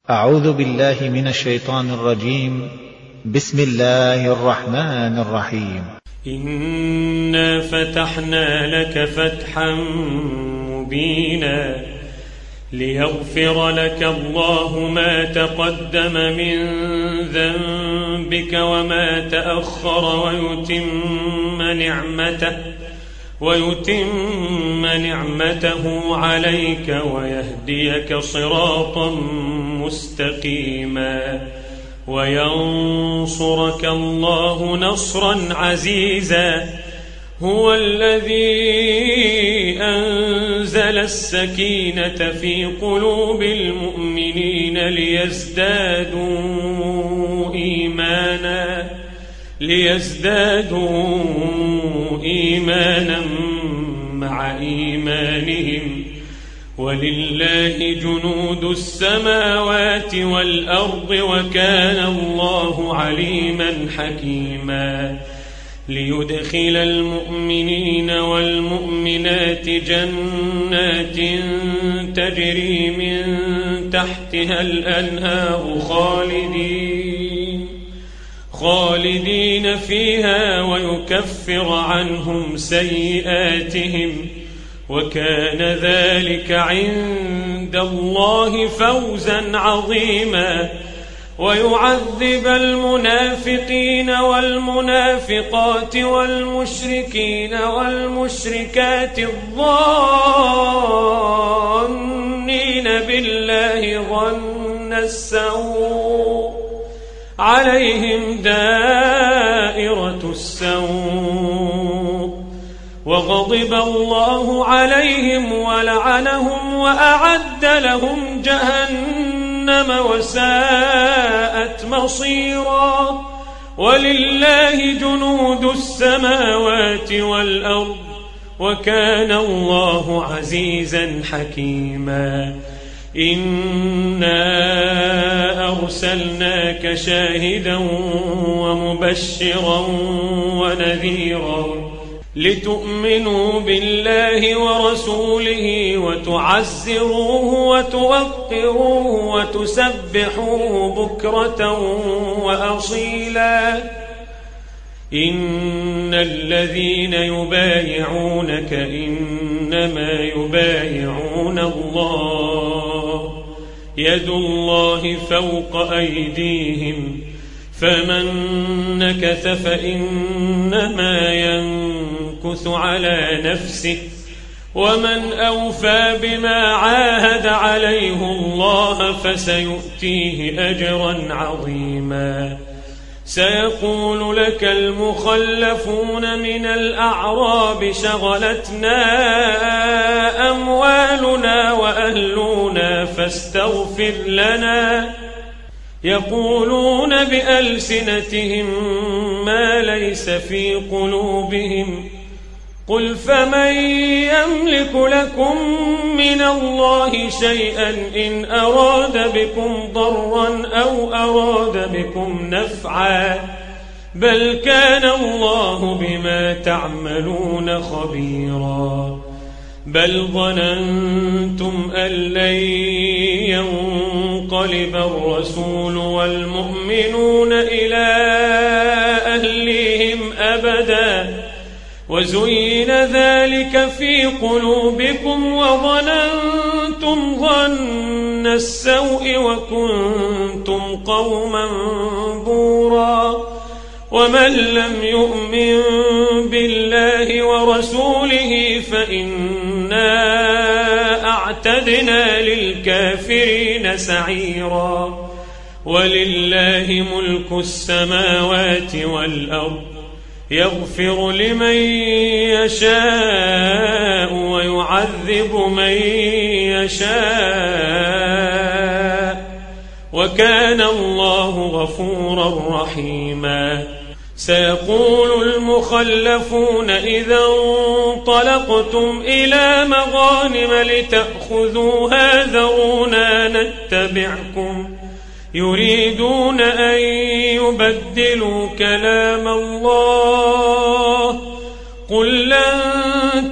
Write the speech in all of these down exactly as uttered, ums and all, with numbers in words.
أعوذ بالله من الشيطان الرجيم. بسم الله الرحمن الرحيم. إنا فتحنا لك فتحا مبينا ليغفر لك الله ما تقدم من ذنبك وما تأخر ويتم نعمته ويتم نعمته عليك ويهديك صراطا مستقيما وينصرك الله نصرا عزيزا. هو الذي أنزل السكينة في قلوب المؤمنين ليزدادوا إيمانا ليزدادوا إيمانا مع إيمانهم ولله جنود السماوات والأرض وكان الله عليما حكيما. ليدخل المؤمنين والمؤمنات جنات تجري من تحتها الأنهار خالدين خالدين فيها ويكفر عنهم سيئاتهم وكان ذلك عند الله فوزا عظيما. ويعذب المنافقين والمنافقات والمشركين والمشركات الظانين بالله ظن السوء عليهم دائرة السوء وغضب الله عليهم ولعنهم وأعد لهم جهنم وساءت مصيرا. ولله جنود السماوات والأرض وكان الله عزيزا حكيما. إنا أرسلناك شاهدا ومبشرا ونذيرا لتؤمنوا بالله ورسوله وتعزروه وتوقروه وتسبحوه بكرة وأصيلا. إن الذين يبايعونك إنما يبايعون الله يد الله فوق أيديهم فمن نكث فإنما ينكث على نفسه ومن أوفى بما عاهد عليه الله فسيؤتيه أجرا عظيما. سيقول لك المخلفون من الأعراب شغلتنا أموالنا وأهلنا فاستغفر لنا يقولون بألسنتهم ما ليس في قلوبهم قل فمن يملك لكم من الله شيئا إن أراد بكم ضرا أو أراد بكم نفعا بل كان الله بما تعملون خبيرا. بل ظننتم أن لن ينقلب الرسول والمؤمنون إلى أهليهم أبدا وزين ذلك في قلوبكم وظننتم ظن السوء وكنتم قوما بورا. ومن لم يؤمن بالله ورسوله فإنا أعتدنا للكافرين سعيرا. ولله ملك السماوات والأرض يغفر لمن يشاء ويعذب من يشاء وكان الله غفورا رحيما. سيقول المخلفون إذا انطلقتم إلى مغانم لتأخذوها ذرونا نتبعكم يريدون أن يبدلوا كلام الله قل لن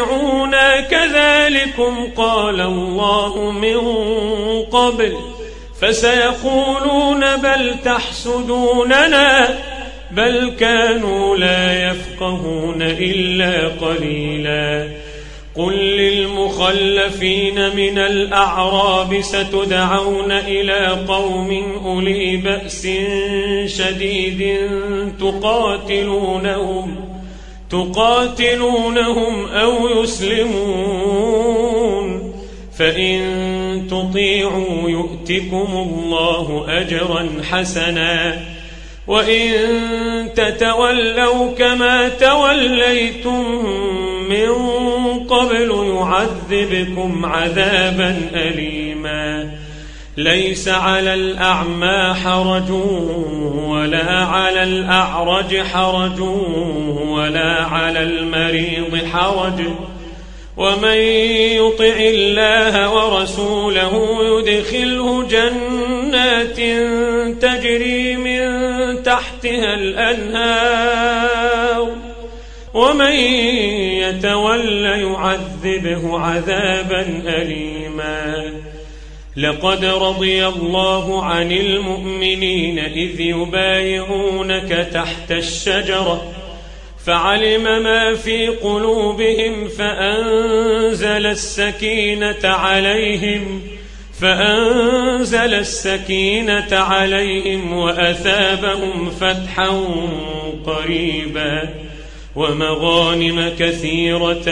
تتبعونا كذلكم قال الله من قبل فسيقولون بل تحسدوننا بل كانوا لا يفقهون إلا قليلا. قل للمخلفين من الأعراب ستدعون إلى قوم أولي بأس شديد تقاتلونهم تقاتلونهم أو يسلمون فإن تطيعوا يؤتكم الله أجرا حسنا وإن تتولوا كما توليتم من قبل يعذبكم عذابا أليما. ليس على الأعمى حرج ولا على الأعرج حرج ولا على المريض حرج ومن يطع الله ورسوله يدخله جنات تجري من تحتها الأنهار ومن يتول يعذبه عذابا أليما. لقد رضي الله عن المؤمنين إذ يبايعونك تحت الشجرة فعلم ما في قلوبهم فأنزل السكينة عليهم فأنزل السكينة عليهم وأثابهم فتحا قريبا ومغانم كثيرة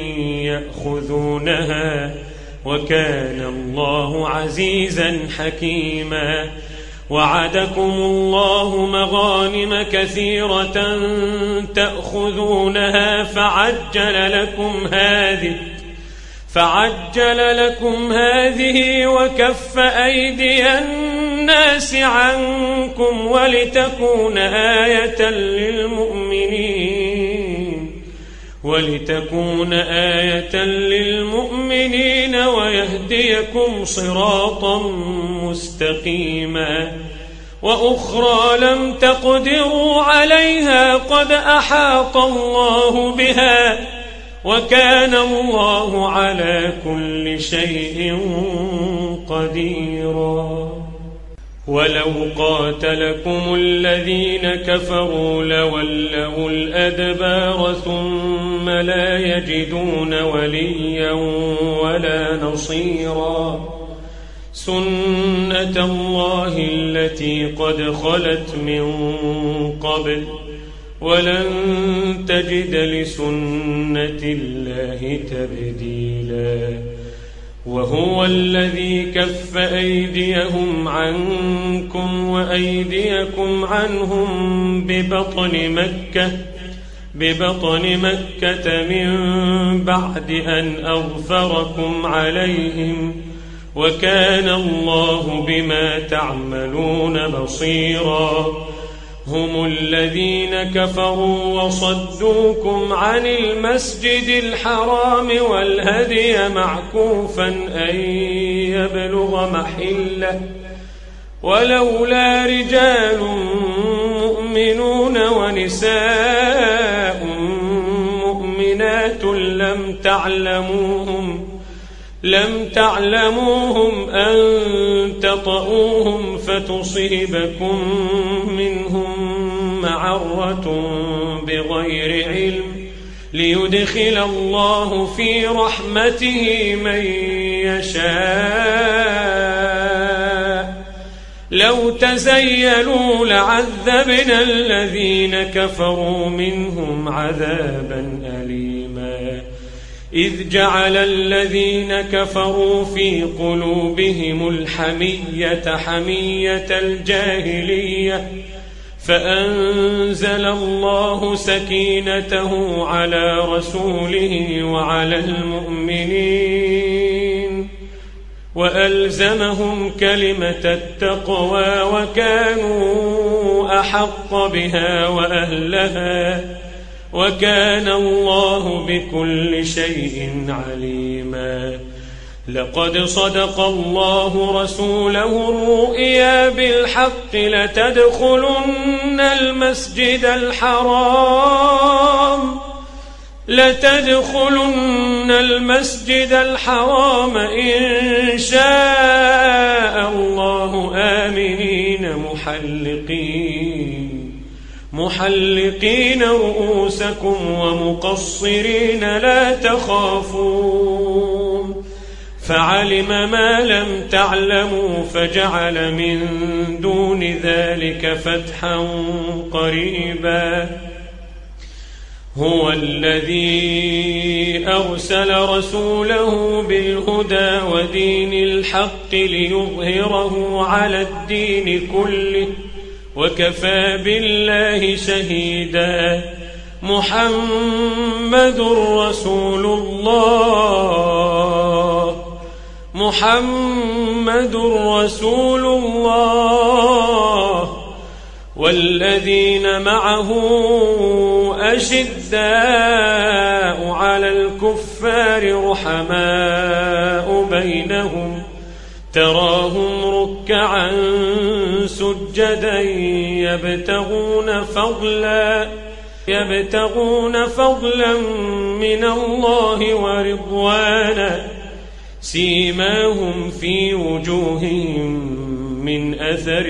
يأخذونها وكان الله عزيزا حكيما. وعدكم الله مغانم كثيرة تأخذونها فعجل لكم هذه فعجل لكم هذه وكف أيدي الناس عنكم ولتكون آية للمؤمنين ولتكون آية للمؤمنين ويهديكم صراطا مستقيما. وأخرى لم تقدروا عليها قد أحاط الله بها وكان الله على كل شيء قديرا. ولو قاتلكم الذين كفروا لولوا الأدبار ثم لا يجدون وليا ولا نصيرا. سنة الله التي قد خلت من قبل ولن تجد لسنة الله تبديلا. وهو الذي كف أيديهم عنكم وأيديكم عنهم ببطن مكة ببطن مكة من بعد أن أغفركم عليهم وكان الله بما تعملون بصيرا. هم الذين كفروا وصدوكم عن المسجد الحرام والهدي معكوفا أن يبلغ محله ولولا رجال مؤمنون ونساء مؤمنات لم تعلموهم لم تعلموهم أن تطؤوهم فتصيبكم منهم معرة بغير علم ليدخل الله في رحمته من يشاء. لو تزيلوا لعذبنا الذين كفروا منهم عذابا أليما. إذ جعل الذين كفروا في قلوبهم الحمية حمية الجاهلية فأنزل الله سكينته على رسوله وعلى المؤمنين وألزمهم كلمة التقوى وكانوا أحق بها وأهلها وكان الله بكل شيء عليما. لقد صدق الله رسوله الرؤيا بالحق لتدخلن المسجد الحرام لتدخلن المسجد الحرام إن شاء الله آمنين محلقين محلقين رؤوسكم ومقصرين لا تخافون فعلم ما لم تعلموا فجعل من دون ذلك فتحا قريبا هو الذي أرسل رسوله بالهدى ودين الحق ليظهره على الدين كله وكفى بالله شهيدا محمد رسول الله محمد رسول الله والذين معه أشداء على الكفار رحماء بينهم تراهم ركعا سجدا يبتغون فضلا يبتغون فضلا من الله ورضوانا سيماهم في وجوههم من أثر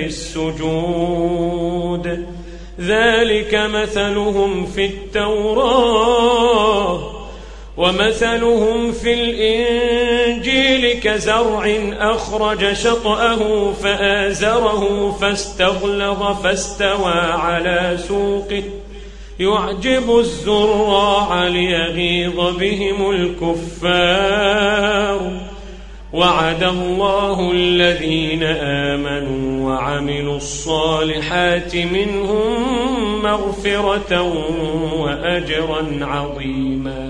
السجود ذلك مثلهم في التوراة ومثلهم في الإنجيل كزرع أخرج شطأه فآزره فاستغلظ فاستوى على سوقه يعجب الزراع ليغيظ بهم الكفار وعد الله الذين آمنوا وعملوا الصالحات منهم مغفرة وأجرا عظيما